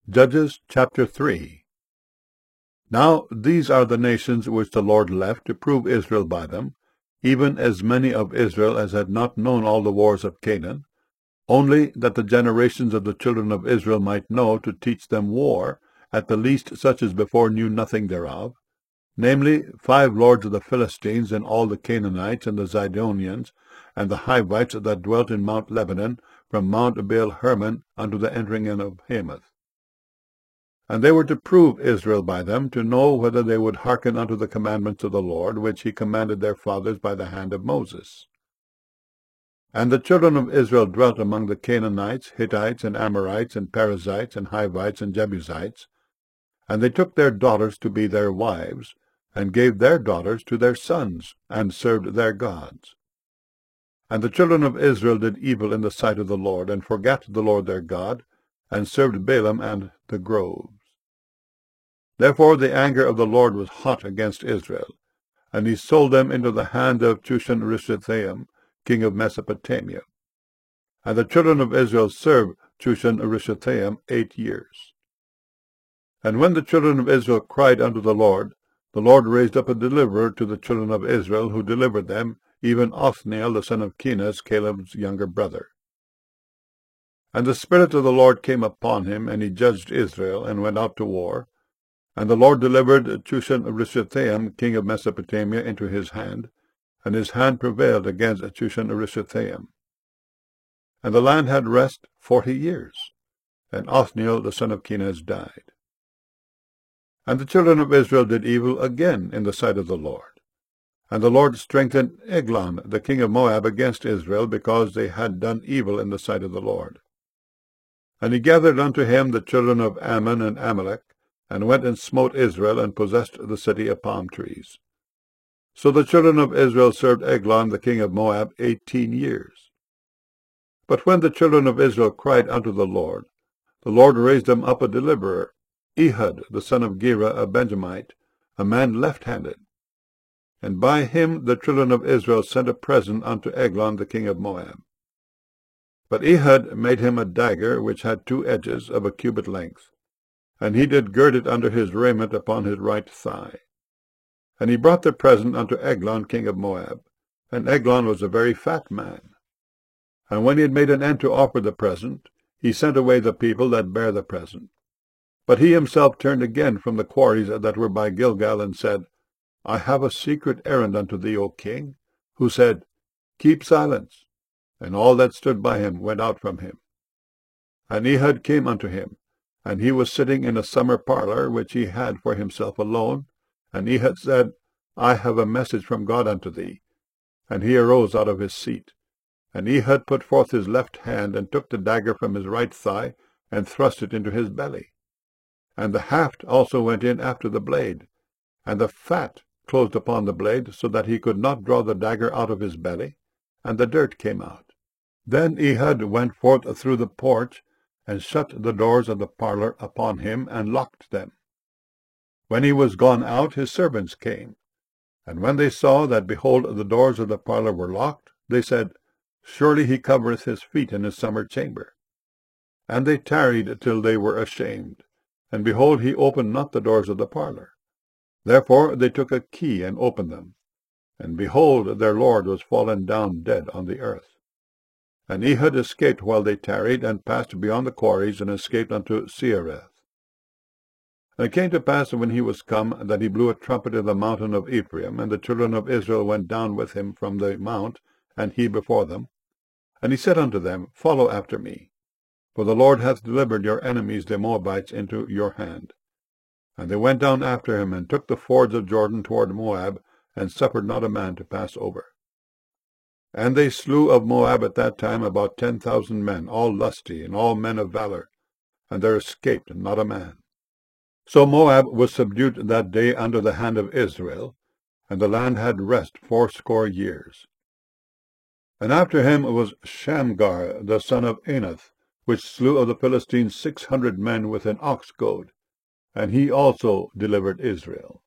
Judges chapter 3. Now these are the nations which the Lord left to prove Israel by them, even as many of Israel as had not known all the wars of Canaan, only that the generations of the children of Israel might know to teach them war, at the least such as before knew nothing thereof, namely 5 lords of the Philistines, and all the Canaanites, and the Zidonians, and the Hivites that dwelt in Mount Lebanon, from Mount Baal Hermon unto the entering in of Hamath. And they were to prove Israel by them, to know whether they would hearken unto the commandments of the Lord, which he commanded their fathers by the hand of Moses. And the children of Israel dwelt among the Canaanites, Hittites, and Amorites, and Perizzites, and Hivites, and Jebusites, and they took their daughters to be their wives, and gave their daughters to their sons, and served their gods. And the children of Israel did evil in the sight of the Lord, and forgat the Lord their God, and served Balaam and the groves. Therefore the anger of the Lord was hot against Israel, and he sold them into the hand of Chushan-Rishathaim, king of Mesopotamia. And the children of Israel served Chushan-Rishathaim 8 years. And when the children of Israel cried unto the Lord raised up a deliverer to the children of Israel, who delivered them, even Othniel the son of Kenaz, Caleb's younger brother. And the Spirit of the Lord came upon him, and he judged Israel, and went out to war. And the Lord delivered Chushan-Rishathaim, king of Mesopotamia, into his hand, and his hand prevailed against Chushan-Rishathaim. And the land had rest 40 years, and Othniel the son of Kenaz died. And the children of Israel did evil again in the sight of the Lord. And the Lord strengthened Eglon the king of Moab against Israel, because they had done evil in the sight of the Lord. And he gathered unto him the children of Ammon and Amalek, and went and smote Israel, and possessed the city of palm trees. So the children of Israel served Eglon the king of Moab 18 years. But when the children of Israel cried unto the Lord raised them up a deliverer, Ehud the son of Gera, a Benjamite, a man left-handed. And by him the children of Israel sent a present unto Eglon the king of Moab. But Ehud made him a dagger which had 2 edges of a cubit length, and he did gird it under his raiment upon his right thigh. And he brought the present unto Eglon king of Moab, and Eglon was a very fat man. And when he had made an end to offer the present, he sent away the people that bare the present. But he himself turned again from the quarries that were by Gilgal, and said, I have a secret errand unto thee, O king. Who said, Keep silence. And all that stood by him went out from him. And Ehud came unto him, and he was sitting in a summer parlour, which he had for himself alone. And Ehud said, I have a message from God unto thee. And he arose out of his seat. And Ehud put forth his left hand, and took the dagger from his right thigh, and thrust it into his belly. And the haft also went in after the blade, and the fat closed upon the blade, so that he could not draw the dagger out of his belly, and the dirt came out. Then Ehud went forth through the porch, and shut the doors of the parlour upon him, and locked them. When he was gone out, his servants came. And when they saw that, behold, the doors of the parlour were locked, they said, Surely he covereth his feet in his summer chamber. And they tarried till they were ashamed. And behold, he opened not the doors of the parlour. Therefore they took a key, and opened them. And behold, their lord was fallen down dead on the earth. And Ehud escaped while they tarried, and passed beyond the quarries, and escaped unto Seireth. And it came to pass, when he was come, that he blew a trumpet in the mountain of Ephraim, and the children of Israel went down with him from the mount, and he before them. And he said unto them, Follow after me, for the Lord hath delivered your enemies the Moabites into your hand. And they went down after him, and took the fords of Jordan toward Moab, and suffered not a man to pass over. And they slew of Moab at that time about 10,000 men, all lusty, and all men of valour, and there escaped not a man. So Moab was subdued that day under the hand of Israel, and the land had rest 80 years. And after him was Shamgar the son of Anath, which slew of the Philistines 600 men with an ox goad, and he also delivered Israel.